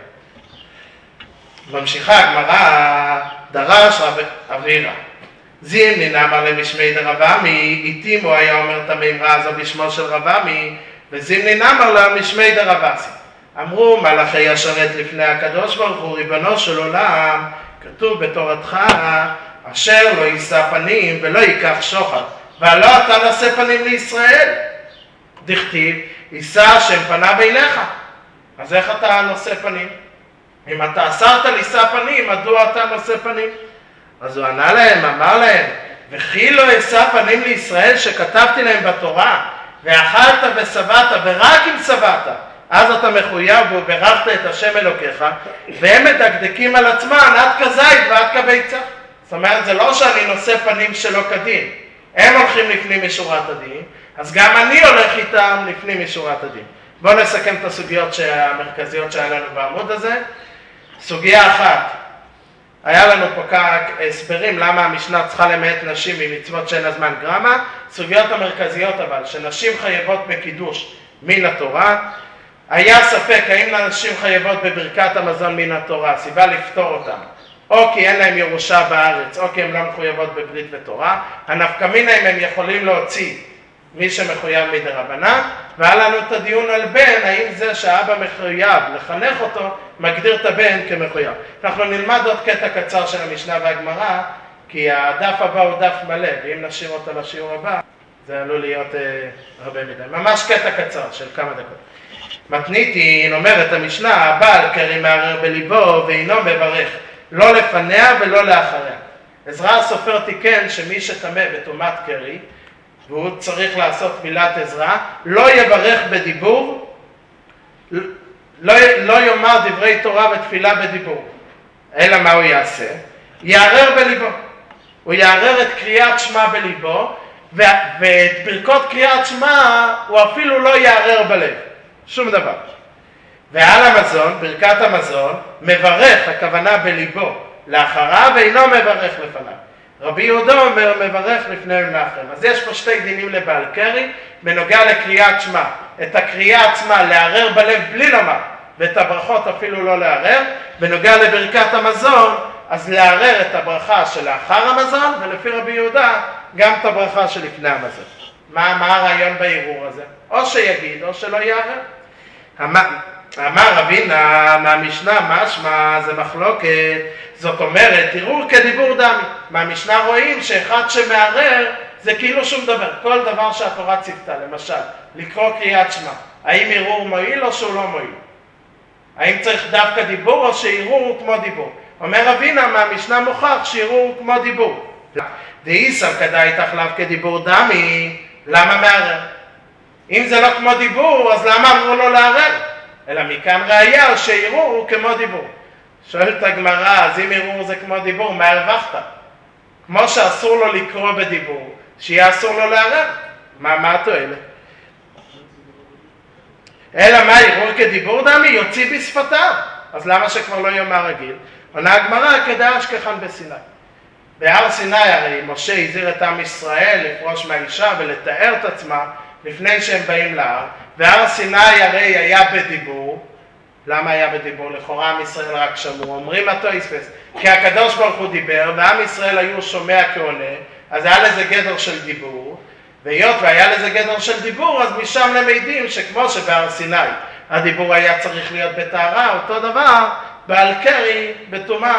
ממשיכה הגמרא, דרש רב אבירא זימנין אמר למשמי דרב עמי, איתים הוא היה אומר את המימרה הזו בשמו של רב עמי, וזימנין אמר לה משמי דרב אסי. אמרו מלאכי השרת לפני הקדוש ברוך הוא ריבונו של עולם, כתוב בתורתך אשר לא יישא פנים ולא ייקח שוחד, והלא אתה נשא פנים לישראל. דכתיב יישא השם פניו אליך. אז איך אתה נושא פנים? אם אתה אסרת לישא פנים, מדוע אתה נושא פנים? אז הוא ענה להם, אמר להם, וכי לא יישא פנים לישראל שכתבתי להם בתורה, ואכלת ושבעת, ורק אם שבעת, אז אתה מחויב וברכת את השם אלוקיך, והם מדקדקים על עצמם עד כזית ועד כביצה. זאת אומרת, זה לא שאני נושא פנים שלא כדין. הם הולכים לפנים משורת הדין, אז גם אני הולך איתם לפנים משורת הדין. בואו נסכם את הסוגיות המרכזיות שהיה לנו בעמוד הזה. סוגיה אחת, היה לנו פה כך הסברים למה המשנה צריכה למעט נשים ממצוות שאין הזמן גרמה. סוגיות המרכזיות אבל, שנשים חייבות בקידוש מן התורה. היה ספק האם נשים חייבות בברכת המזון מן התורה, סיבה לפתור אותם, או כי אין להם ירושה בארץ, או כי הם לא מחויבות בברית ותורה. הנפקא מינה אם הם יכולים להוציא מי שמחויב מדרבנן, והיה לנו את הדיון על בן, האם זה שהאבא מחויב לחנך אותו, מגדיר את הבן כמחויב. אנחנו נלמד עוד קטע קצר של המשנה והגמרא, כי הדף הבא הוא דף מלא, ואם נשאיר אותו לשיעור הבא, זה עלול להיות הרבה מדי. ממש קטע קצר של כמה דקות. מתניתין אומרת המשנה, הבעל קרי מערער בליבו ואינו מברך, לא לפניה ולא לאחריה. עזרא הסופר תיקן שמי שטמא בטומאת קרי, והוא צריך לעשות מילת עזרא, לא יברך בדיבור, לא יאמר דברי תורה ותפילה בדיבור. אלא מה הוא יעשה? יערער בליבו. הוא יערער את קריאת שמע בליבו, ואת ברכות קריאת שמע הוא אפילו לא יערער בלב. שום דבר. ועל המזון, ברכת המזון, מברך, הכוונה בליבו, לאחריו ואינו מברך לפניו. רבי יהודה אומר, מברך לפני ולאחריהם. אז יש פה שתי דינים לבעל קרי, בנוגע לקריאת שמע. את הקריאה עצמה לערער בלב בלי לומר, ואת הברכות אפילו לא לערער. בנוגע לברכת המזון, אז לערער את הברכה שלאחר המזון, ולפי רבי יהודה, גם את הברכה שלפני המזון. מה הרעיון בערעור הזה? או שיגיד או שלא יערער. אמר רבינה מהמשנה משמע זה מחלוקת, זאת אומרת ערעור כדיבור דמי. מהמשנה רואים שאחד שמערער זה כאילו שום דבר, כל דבר שהתורה ציוותה, למשל לקרוא קריאת שמע, האם ערעור מועיל או שהוא לא מועיל? האם צריך דווקא דיבור או שערעור הוא כמו דיבור? אומר רבינה מהמשנה מוכח שערעור הוא כמו דיבור. דאיסר כדאי תחלב כדיבור דמי, למה מערער? אם זה לא כמו דיבור, אז למה אמרו לו לערער? אלא מכאן ראיה שערעור הוא כמו דיבור. שואלת הגמרא, אז אם ערעור זה כמו דיבור, מה הרווחת? כמו שאסור לו לקרוא בדיבור, שיהיה אסור לו לערער. מה התועלת? אלא מה, ערעור כדיבור דמי? יוציא בשפתיו. אז למה שכבר לא יאמר רגיל? עונה הגמרא כדאשכחן בסיני. בהר סיני הרי משה הזהיר את עם ישראל לפרוש מהאישה ולתאר את עצמה לפני שהם באים להר, והר סיני הרי היה בדיבור. למה היה בדיבור? לכאורה עם ישראל רק שמעו. אומרים התוספות, כי הקדוש ברוך הוא דיבר ועם ישראל היו שומע כעונה, אז היה לזה גדר של דיבור, והיות והיה לזה גדר של דיבור, אז משם למדים שכמו שבהר סיני הדיבור היה צריך להיות בטהרה, אותו דבר בעל קרי בטומאה.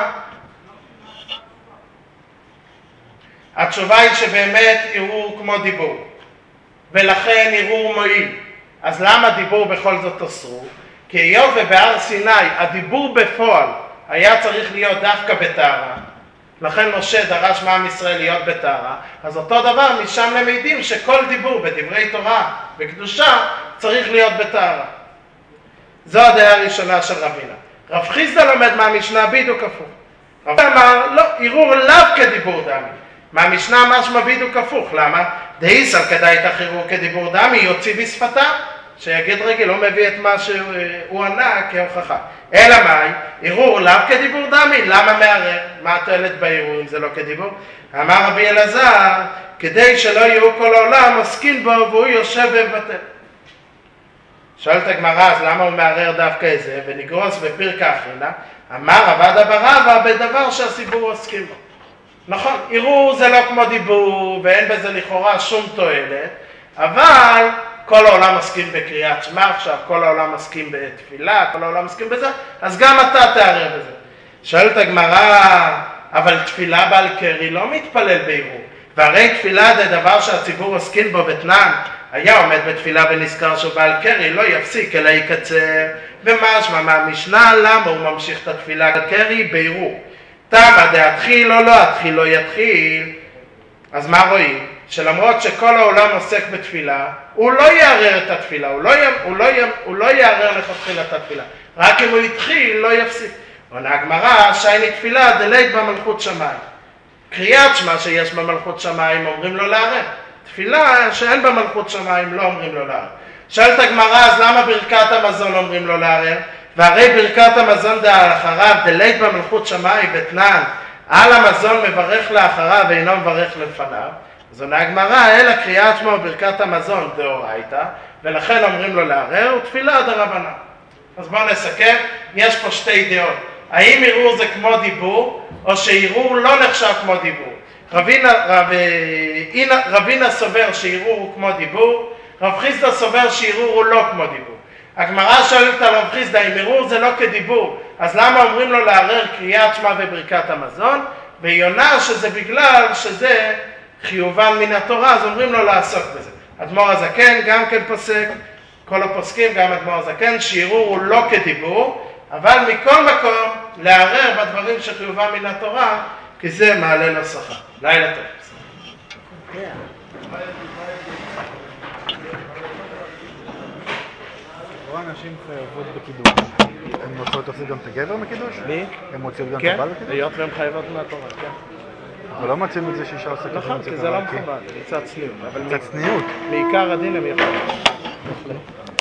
התשובה היא שבאמת ערעור כמו דיבור, ולכן ערעור מועיל. אז למה דיבור בכל זאת אסרו? כי היות ובהר סיני הדיבור בפועל היה צריך להיות דווקא בטהרה, לכן משה דרש מעם ישראל להיות בטהרה, אז אותו דבר משם למדים שכל דיבור בדברי תורה בקדושה צריך להיות בטהרה. זו הדעה הראשונה של רבינה. רב חיסדא לומד מהמשנה בדיוק הפוך. רב אמר, לא, ערעור לאו כדיבור דמי. מהמשנה משמע בדיוק הפוך. למה? דאיסר כדאי תחרעור כדיבור דמי, יוציא בשפתיו. שיגיד רגיל, לא מביא את מה שהוא ענה כהוכחה. אלא מאי? ערעור לאו כדיבור דמי, למה מערער? מה התועלת בערעור אם זה לא כדיבור? אמר רבי אלעזר, כדי שלא יהיו כל העולם עוסקים בו והוא יושב ומבטל. שואלת הגמרא, אז למה הוא מערער דווקא את זה? ונגרוס בפרקה אחרינה, אמר עבדה ברבא בדבר שהציבור עוסקים בו. נכון, ערעור זה לא כמו דיבור ואין בזה לכאורה שום תועלת, אבל כל העולם מסכים בקריאת שמע עכשיו, כל העולם מסכים בתפילה, כל העולם מסכים בזה, אז גם אתה תערער בזה. שואלת הגמרא, אבל תפילה בעל קרי לא מתפלל בערעור, והרי תפילה זה דבר שהציבור עוסקים בו בתנן, היה עומד בתפילה ונזכר שבעל קרי לא יפסיק אלא יקצר, ומשמע מהמשנה למה הוא ממשיך את התפילה על קרי בערעור. תמה דאתחיל או לא אתחיל לא יתחיל, אז מה רואים? שלמרות שכל העולם עוסק בתפילה, הוא לא יערער את התפילה, הוא לא יערער לכתחילה את התפילה, רק אם הוא התחיל לא יפסיק. עונה הגמרא, שייני תפילה דלית במלכות שמיים. קריאת שמע שיש במלכות שמיים אומרים לו לערער, תפילה שאין במלכות שמיים לא אומרים לו לערער. שואלת הגמרא, אז למה ברכת המזון אומרים לו לערער? והרי ברכת המזון דאחריו דלית במלכות שמיים ותנן, על המזון מברך לאחריו ואינו מברך לפניו. אז עונה הגמרא, אלא קריאת שמע וברכת המזון דאורייתא, ולכן אומרים לו לערער, ותפילה דרבנן. אז בואו נסכם, יש פה שתי דעות. האם ערעור זה כמו דיבור, או שערעור לא נחשב כמו דיבור? רבינה סובר שערעור הוא כמו דיבור, רב חיסדא סובר שערעור הוא לא כמו דיבור. הגמרא שואלת על רב חיסדא, אם ערעור זה לא כדיבור, אז למה אומרים לו לערער קריאת שמע וברכת המזון? והיא עונה שזה בגלל שזה חיובן מן התורה, אז אומרים לו לעסוק בזה. אדמו"ר הזקן גם כן פוסק, כל הפוסקים, גם אדמו"ר הזקן, שערעור הוא לא כדיבור, אבל מכל מקום לערער בדברים שחיובן מן התורה, כי זה מעלה לו שכר. לילה טוב. נשים חייבות בקידוש. הן יכולות להוציא גם את הגבר מקידוש? מי? הן מוציאות גם את כן, הבעל בקידוש? היות והן חייבות מהתורה, כן. אבל לא מוצאים את זה שאישה עושה ככה. נכון, כי זה לא מכובד, מצד צניעות. מצד צניעות. מעיקר הדין הם יכולים.